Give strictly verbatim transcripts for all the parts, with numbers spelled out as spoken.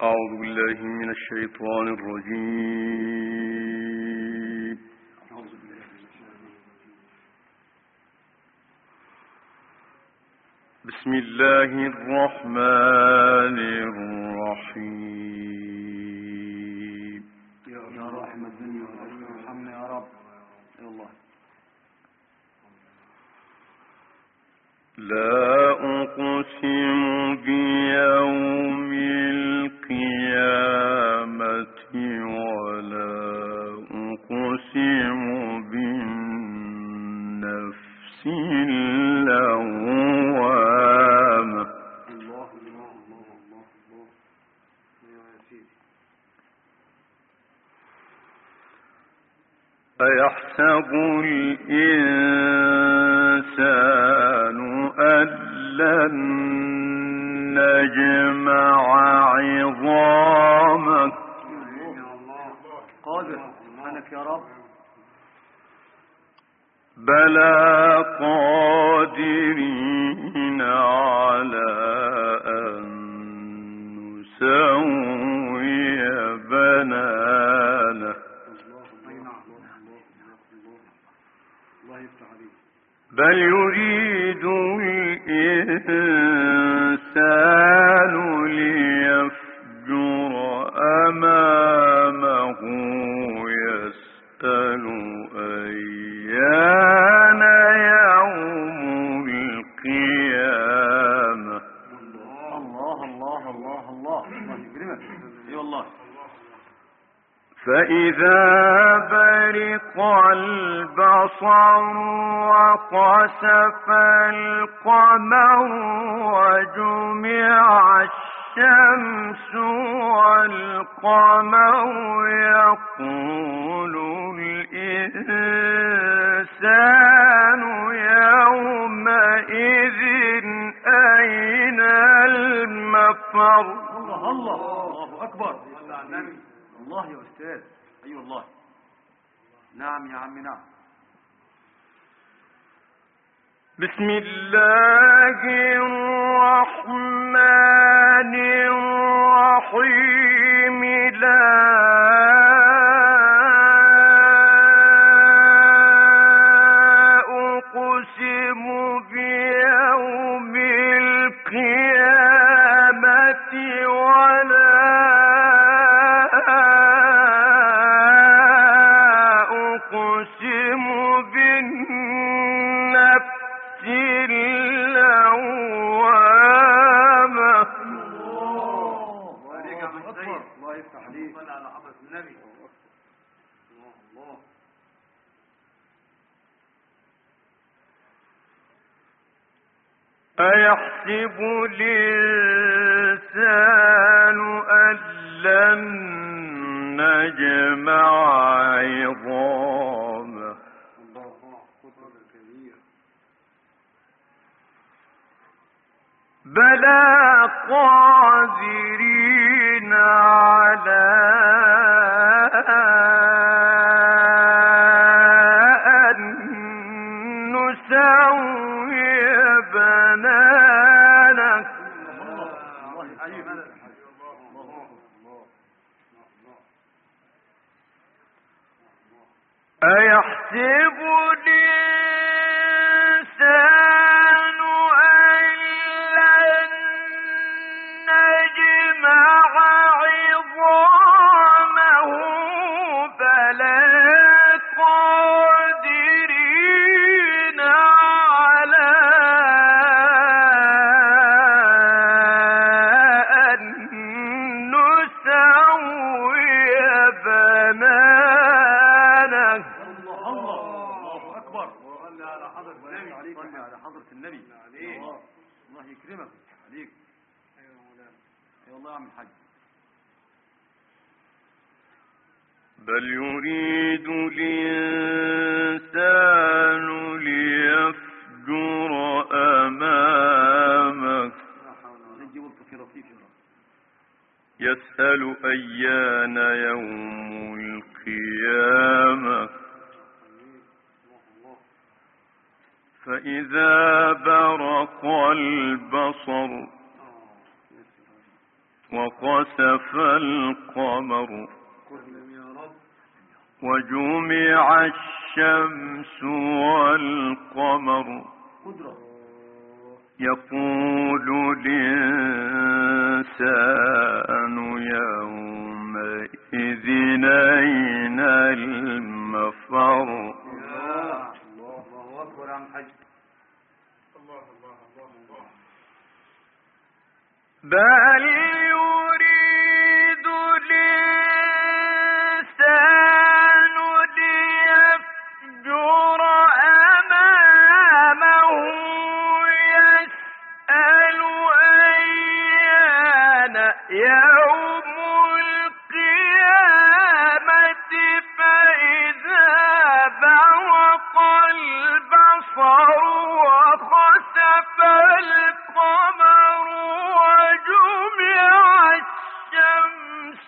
أعوذ بالله من الشيطان الرجيم. بسم الله الرحمن الرحيم. يا رحمة الدنيا ارحمنا يا رب. يا الله. لا أقسم بيوم القيامة ولا أقسم بالنفس اللوامة. الله الله الله الله الله يا سيدي. أيحسب الإنسان أن لن نجمع عظامه. قادر سبحانك يا رب. بلى قادرين على أن نسوي بنانه. بل يريد الإنسان ليفجر أمامه يسأل أيان يوم القيامة. الله الله الله الله الله يكرمك. اي والله. فإذا برق البصر وخسف القمر وجمع الشمس والقمر يقول الإنسان يومئذ أين المفر. الله الله الله أكبر. الله يا أستاذ. أي أيوة والله. نعم يا عمي نعم. بسم الله الرحمن الرحيم. لا أقسم بيوم القيامة ولا أقسم بالنفس اللوامة. الله يفتح عليك. صل على حضرة النبي. الله الله. أيحسب الإنسان أن لن نجمع عظامه. بلى قادرين على أن نسوي بنانه. أيحسب الإنسان أن لن نجمع عظامه بلى قادرين على أن نسوي بنانه. الله أكبر. صل على حضرة النبي. صل على حضرة النبي. الله الله يكرمك عليك. أيوة مولانا. أي والله يا عم الحاج. بل يريد الإنسان ليفجر أمامه يسأل أيان يوم القيامة. فإذا برق البصر وخسف القمر يا رب. وجمع الشمس والقمر قدرة. يقول الإنسان يومئذ أين المفر يا الله الله أكبر عن حج. الله الله الله الله. بل يريد الإنسان ليفجر أمامه يسأل أيان يوم القيامة فإذا برق البصر وخسف القمر وجمع الشمس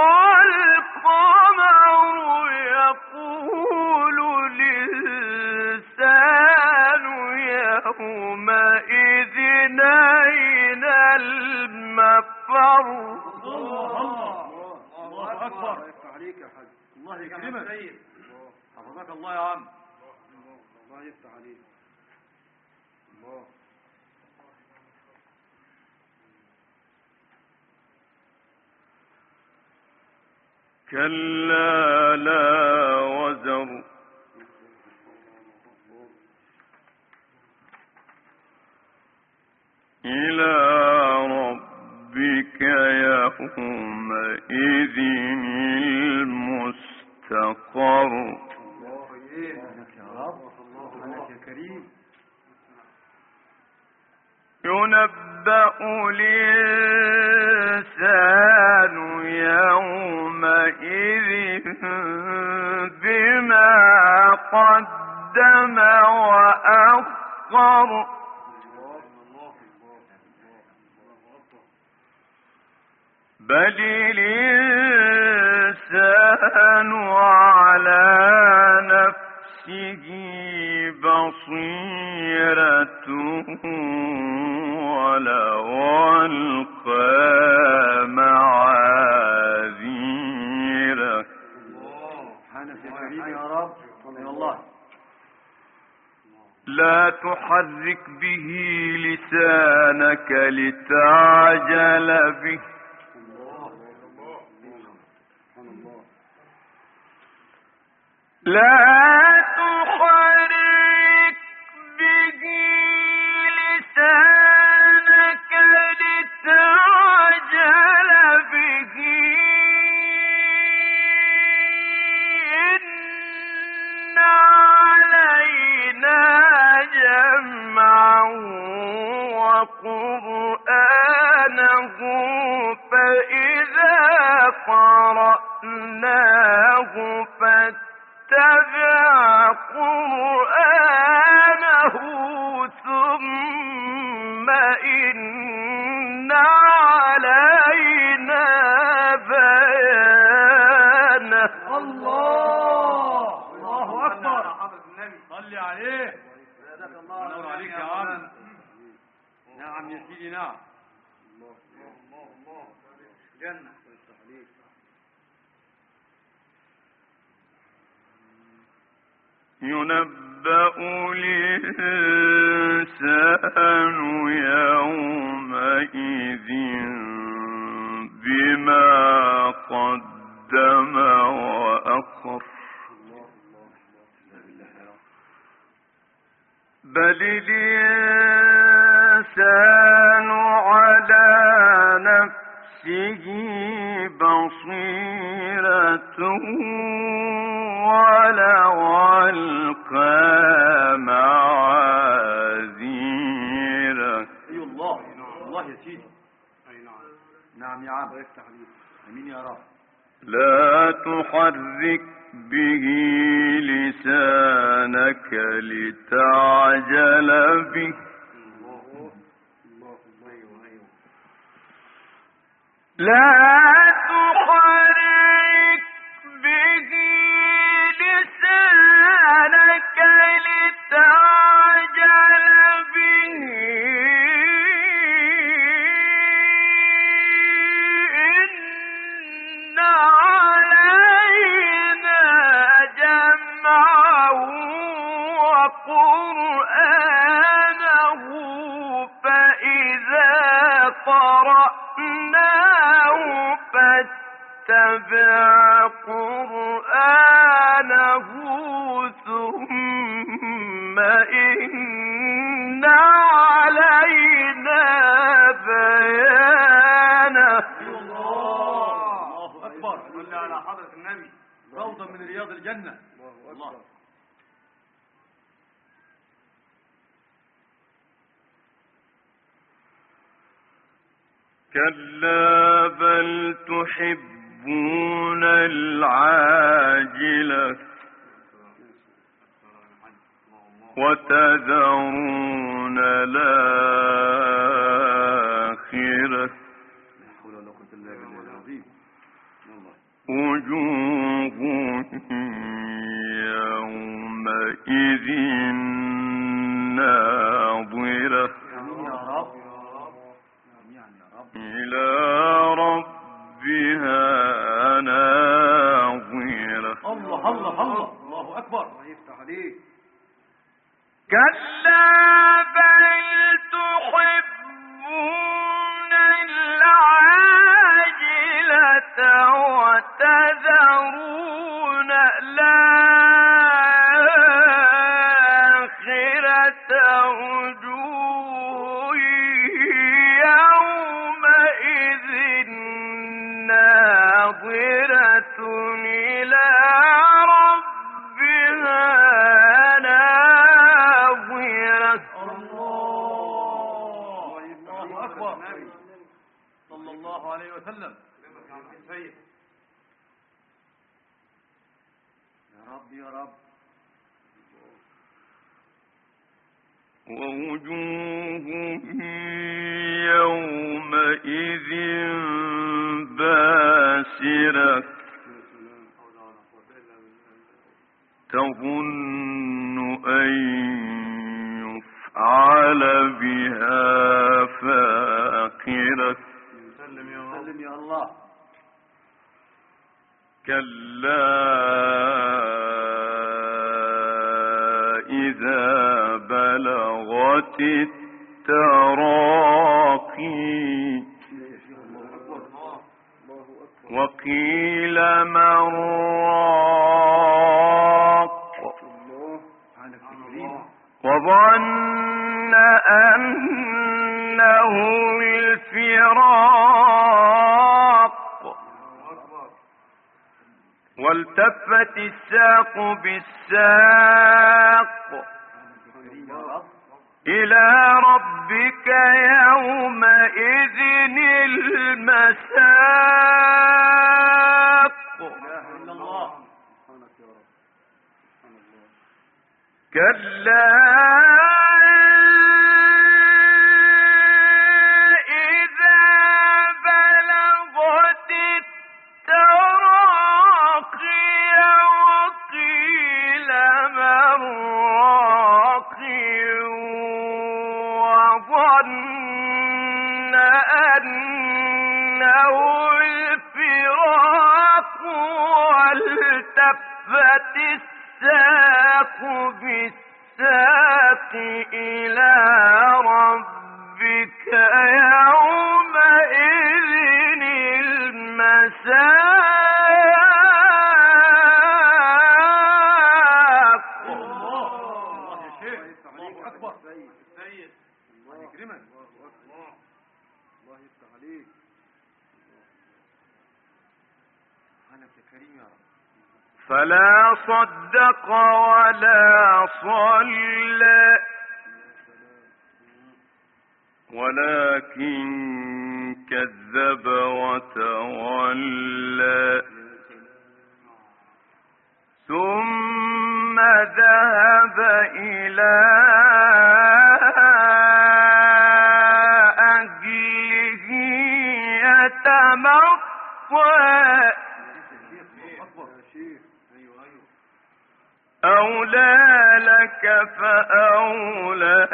والقمر يقول الإنسان يومئذ أين المفر الله الله أكبر. يفتح عليك يا حاج. الله يكرمك. حفظك الله يا عم. الله يفتح عليك. الله. كلا لا وزر إلى ربك يومئذ المستقر الله يهديك يا رب. الله يا كريم. ينبأ الإنسان يومئذ بما قدم وأخر بل الإنسان على نفسه بصيرة ولو ألقى معاذيره سبحانك يا كريم يا رب. الله. لا تحرك به لسانك لتعجل به لا تحرك به لسانك لتعجل به إن علينا جمعه وقرآنه فإذا قرأناه فاتبع قرآنه ثم إن علينا بيانه الله الله أكبر. صلي عليه. نور عليك يا عم. نعم يا سيدي نعم. الله الله الله. جنة. ينبأ الإنسان يومئذ بما قدم وأخر بل الإنسان على نفسه بصيرة ولو ألقى معاذيره. اي الله الله يا سيدي. اي نعم. نعم يا عم. يفتح عليك. امين يا رب. لا تحرك به لسانك لتعجل به لا تحرك به لسانك لتعجل به واتبع قرآنه ثم إن علينا بيانه. الله أكبر. صل على حضرة النبي، روضة من رياض الجنة. الله. كلا بل تحبون العاجلة وتذرون الآخرة وجوه يومئذ ناظرة إلى ربها ناظرة. الله الله الله الله أكبر. الله يفتح عليك. كلا بل تحبون العاجلة وتذرون الآخرة وجوه يومئذ ناظرة إلى ربها ناظرة. الله الله أكبر. صلى الله عليه وسلم. يا رب يا رب. ووجوه يومئذ باسرة تظن أن يفعل بها فاقرة. سلم يا رب. سلم يا الله. كلا إذا بلغت التراقي وقيل من راق وظن أنه الفراق والتفت الساق بالساق إلى ربك يومئذ المساق. كلا إذا بلغت التراقي وقيل من راق وظن أنه الفراق والتفت الساق بالساق إلى ربك يومئذ المساق. الله يا شيخ. الله أكبر. سيد الله يكرمك. الله يفتح عليك. أنا يا كريم يا رب. فلا صدق ولا صلى ولكن كذب وتولى ثم ذهب إلى أهله يتمطى أولى لك فأولى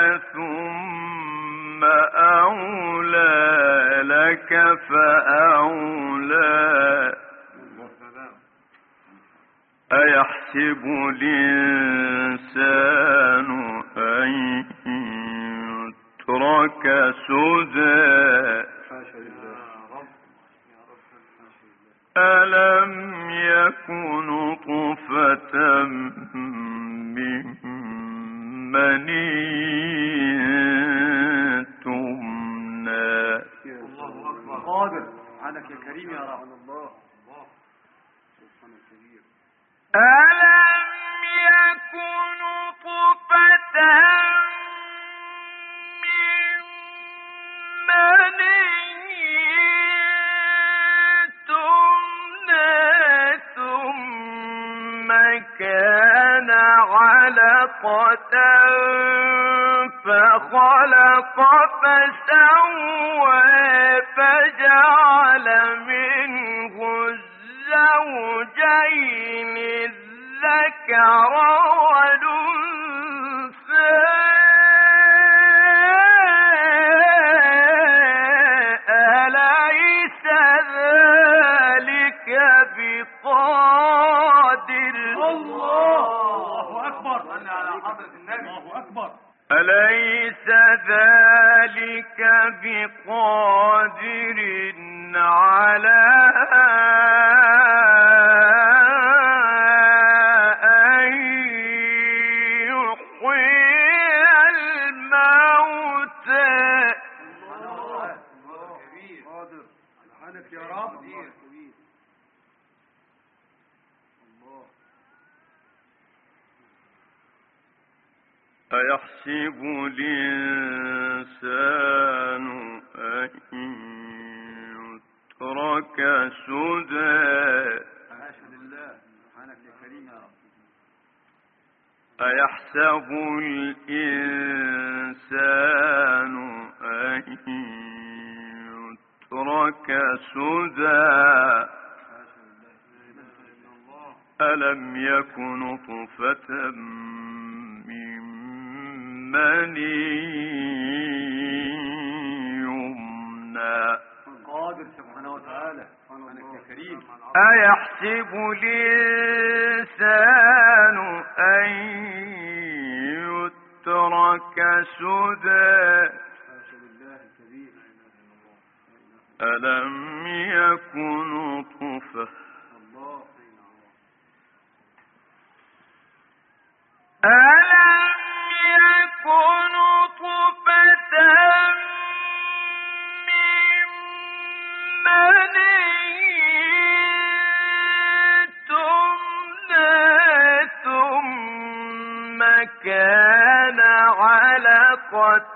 ثم أولى لك فأولى أيحسب الإنسان أن يترك سدى ألم يكن نطفة من مني تمنى. الله أكبر. قادر سبحانك يا كريم يا رب. الله الله سبحانه الكبير. ألم يكن نطفة من مني كان علقة فخلق فسوى فجعل منه الزوجين الذكر والأنثى أليس ذلك بقادر. الله أكبر. صل على حضرة النبي. الله أكبر. أليس ذلك بقادر على أن يحيي الموتى. الله كبير. قادر سبحانك يا رب. أيحسب الإنسان أن يترك سدى. حاشا لله سبحانك يا كريم يا رب. أيحسب الإنسان أن يترك سدى ألم يكن نطفة مني يمنى. قادر سبحانه وتعالى. سبحانك يا كريم. أيحسب الإنسان أن يترك سدى ألم يكن نطفة ألم يكن نطفة من مني تمنى ثم كان علقة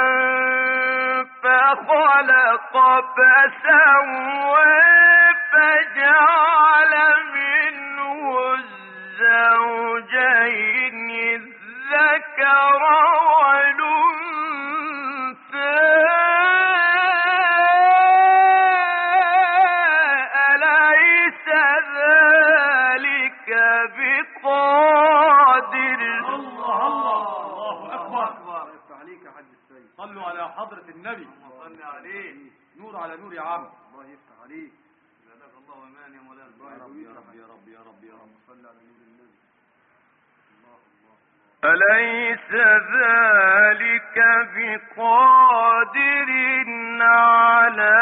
فخلق فسوى فجعل منه الزوجين الذكر والأنثى أليس ذلك بقادر. الله الله الله أكبر. يفتح عليك يا حاج السيد. صلوا على حضرة النبي. صل عليه. نور على نور يا عم. الله يفتح عليك. جزاك الله ومان يا مولانا. يا رب يا رب يا رب يا رب يا رب. صل على نور النبي. الله الله. أليس ذلك بقادر على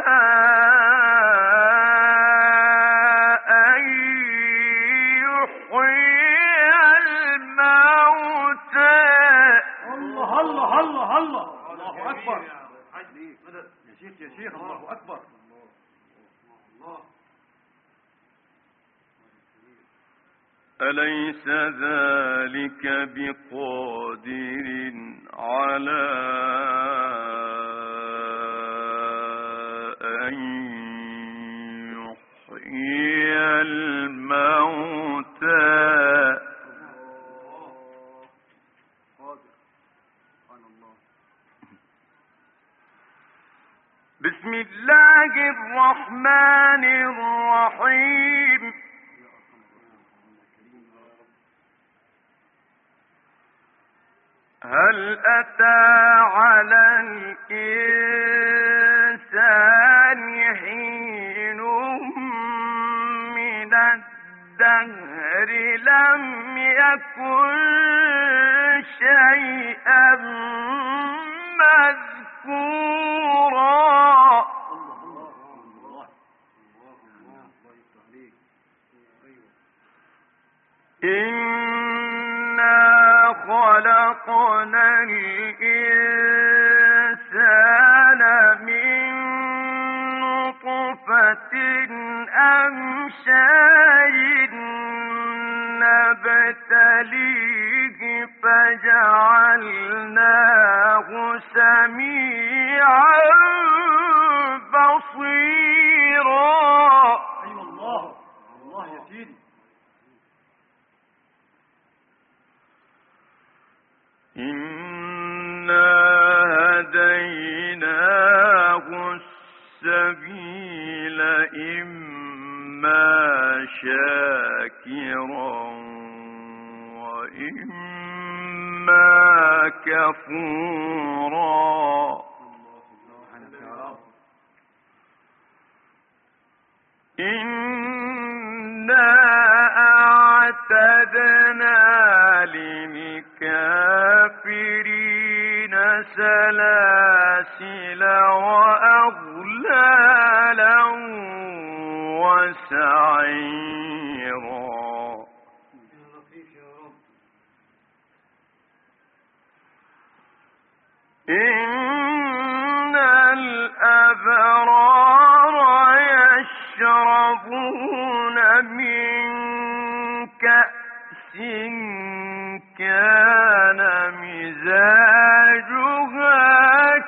أن يحيي الموتى. الله الله الله الله الله أكبر. يا شيخ يا شيخ الله أكبر. الله. أليس ذلك بقادر على أن يحيي الموتى. بسم الله الرحمن الرحيم. هل أتى على الإنسان حين من الدهر لم يكن شيئا مذكورا. خلقنا الإنسان من نطفة أمشاج نبتليه فجعلناه سميعا بصيرا. أيوة الله الله يا سيدي. إنا هديناه السبيل إما شاكرا وإما كفورا. إنا أعتدنا للكافرين سلاسل وأغلالا وسعيرا. إن الأبرار يشربون من كأس كان مزاجها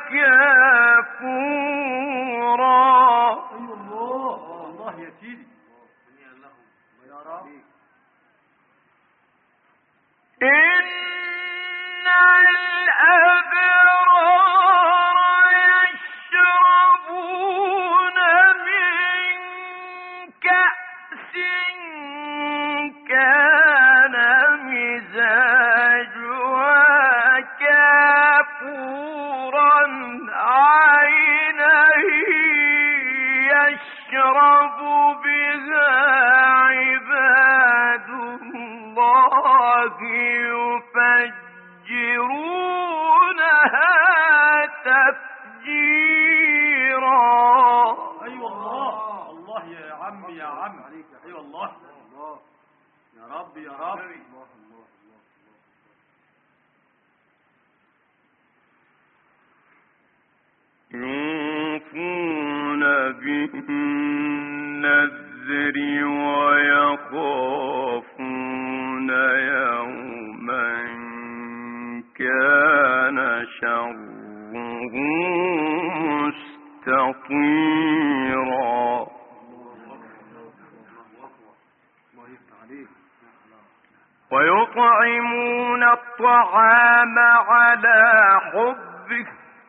كافورا. أيوة الله الله يا سيدي. يا رب. إن الأبرار يشربون من كأس كان مزاجها كافورا عينا يشرب بها عباد الله يفجرونها تفجيرا. أيوة الله الله يا عمي يا عم. أيوة الله يا رب يا رب. يوفون بالنذر ويخافون يوما كان شره مستطيرا. ويطعمون الطعام على حبه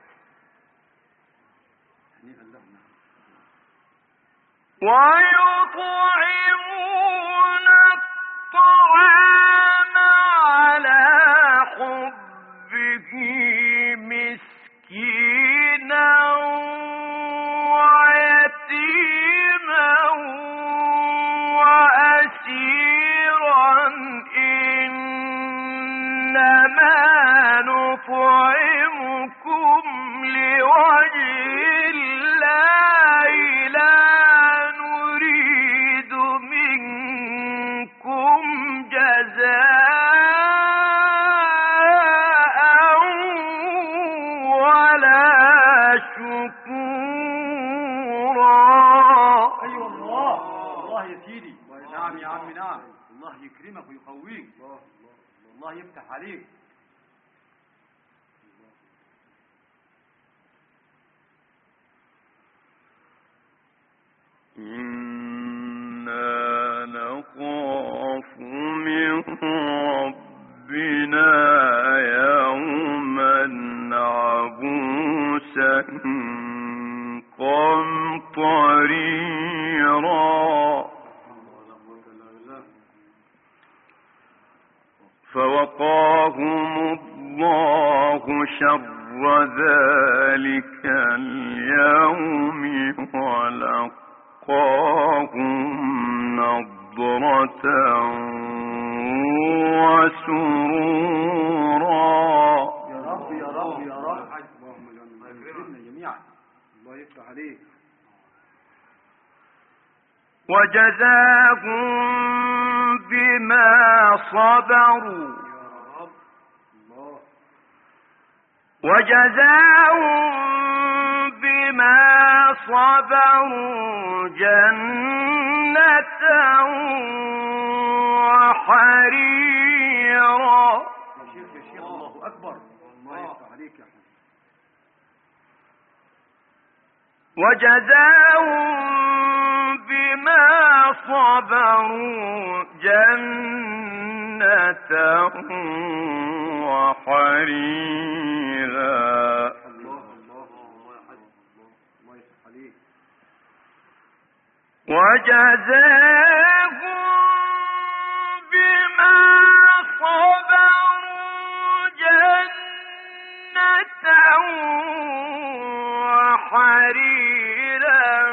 ويطعمون الطعام على حبه مسكينا ويتيما وأسيرا إنما نطعمكم لوجه الله لا نريد منكم جزاء ولا شكورا. أيوة الله الله يا سيدي. نعم يا عمي نعم. الله يكرمك ويقويك. الله يفتح عليك. إنا نخاف من ربنا يوما عبوسا قمطريرا. فوقاهم الله شر ذلك اليوم ولقاهم نضرة وسرورا. يا رب يا رب يا رب. اللهم اجعلنا جميعا. الله يفتح عليك. وجزاهم بما صبروا وجزاهم بما صبروا جنة وحريرا. يا شيخ يا شيخ الله أكبر. الله يفتح عليك يا حبيبي. وجزاهم بما صبروا جنة وحريرا. الله الله الله يا حبيبي الله يفتح عليك. وجزاهم بما صبروا جنة وحريرا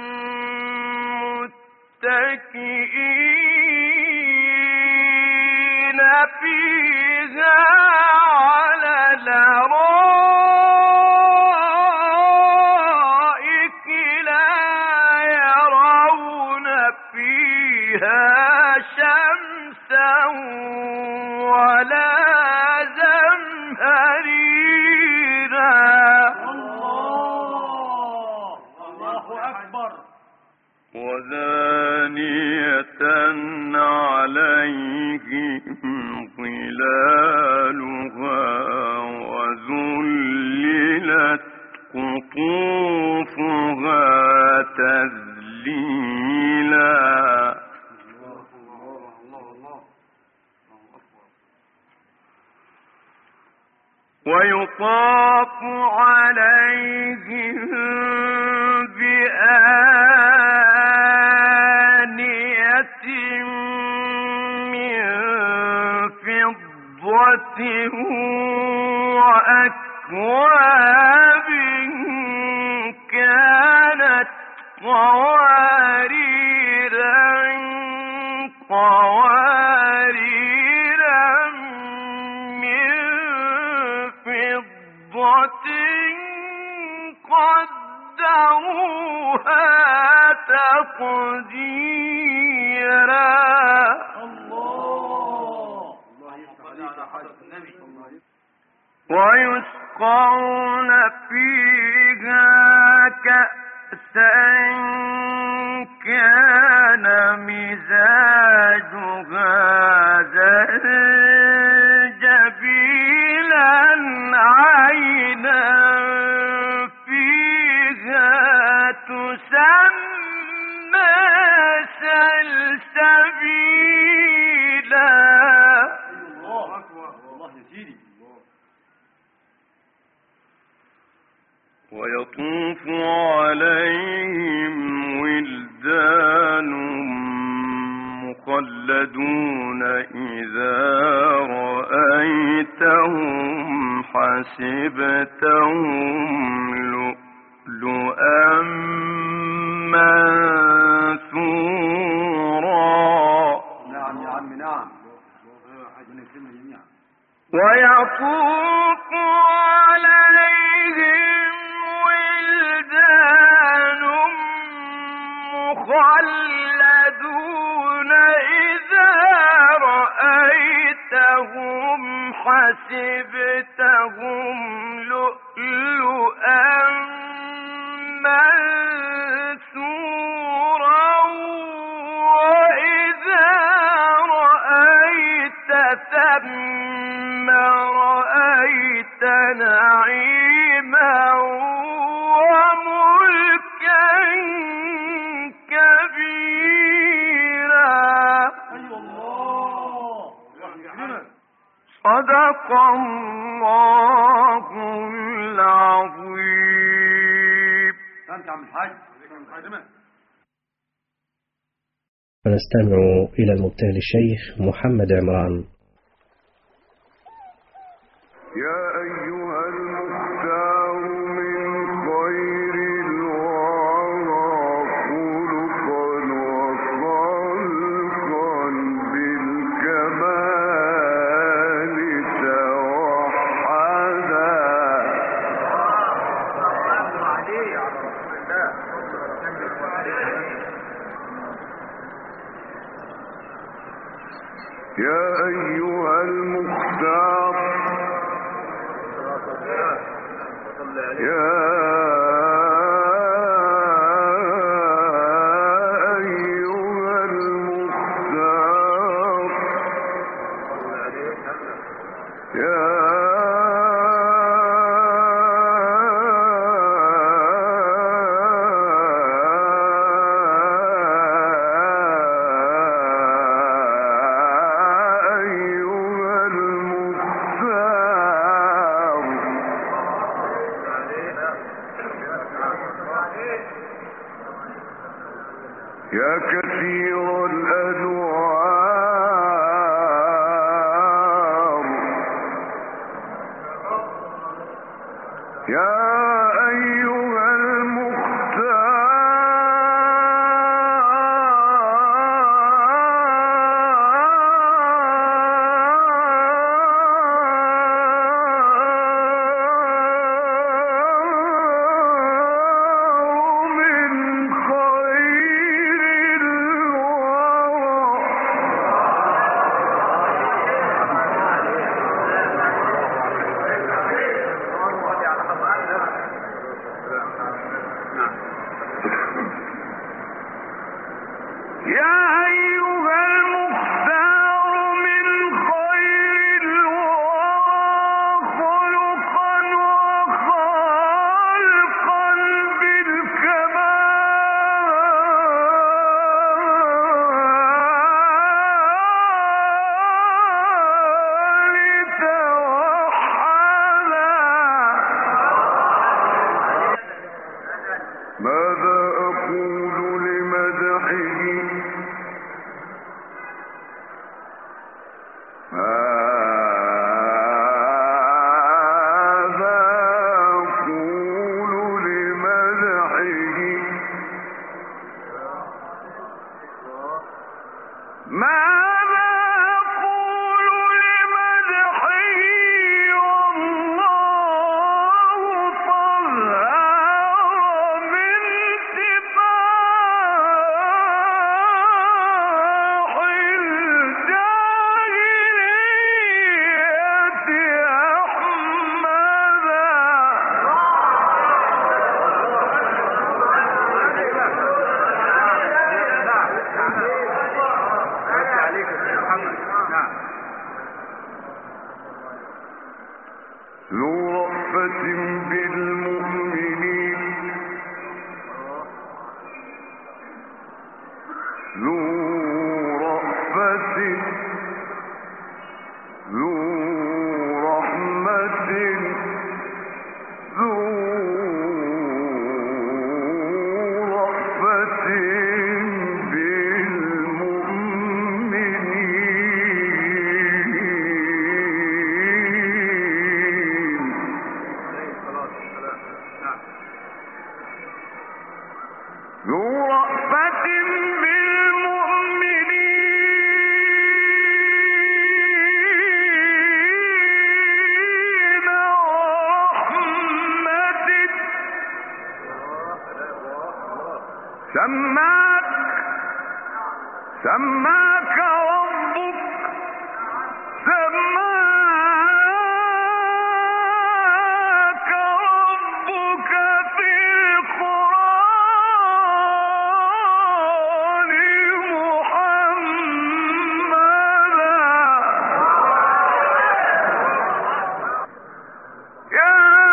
متكئين فيها على الأرائك لا يرون فيها شمسا ولا زمهريرا. الله الله أكبر. وذانية عليهم ظلالها وذللت قطوفها تذليلا. الله الله الله الله أكبر. ويطاف عليهم بآنية من فضة وأكواب كانت قواريرا قواريرا من فضة قدروها تقديرا. الله الله يفتح عليك يا حضرة النبي. ويسقون فيها كأسا كان مزاجها زنجبيلا عينا فيها تسمى سلسبيلا. الله أكبر. الله يا سيدي. ويطوف عليهم ولدان مخلدون إذا رأيتهم حسبتهم لؤلؤا منثورا. نعم يا عم نعم. ويطوف عليهم ولدان مخلدون إذا رأيتهم حسبتهم لؤلؤا منثورا وإذا رأيت ثم رأيت نعيما وملكا كبيرا. صدق الله العظيم. أنت عم الحاج. ونستمع إلى المبتهل الشيخ محمد عمران. يا أيها المختار من خير الورى خلقا وخلقا بالكمال توحدا. يا أيها المختار يا كثير الأدوار يا أيها ذو رأفة بالمؤمنين ذو رأفة ذو رحمة ذو رأفة سماك سماك ربك سماك ربك في القرآن محمدا يا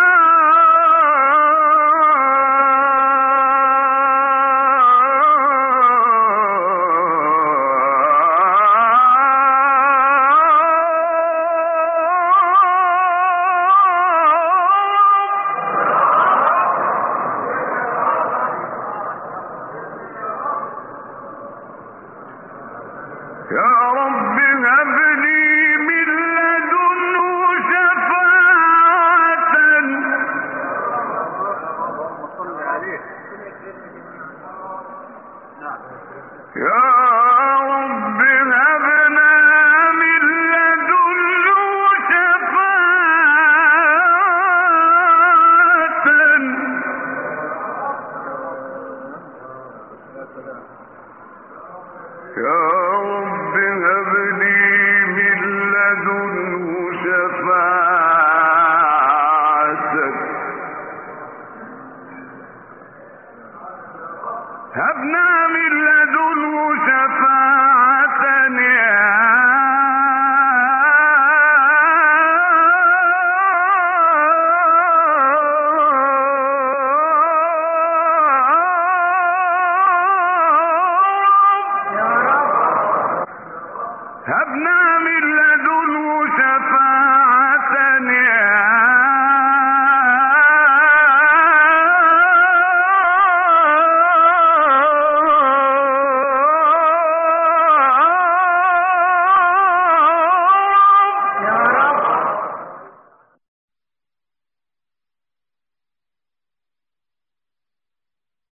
يا رب هب لي من لدنه شفاعة يا رب هب لنا من لدنه شفاعة يا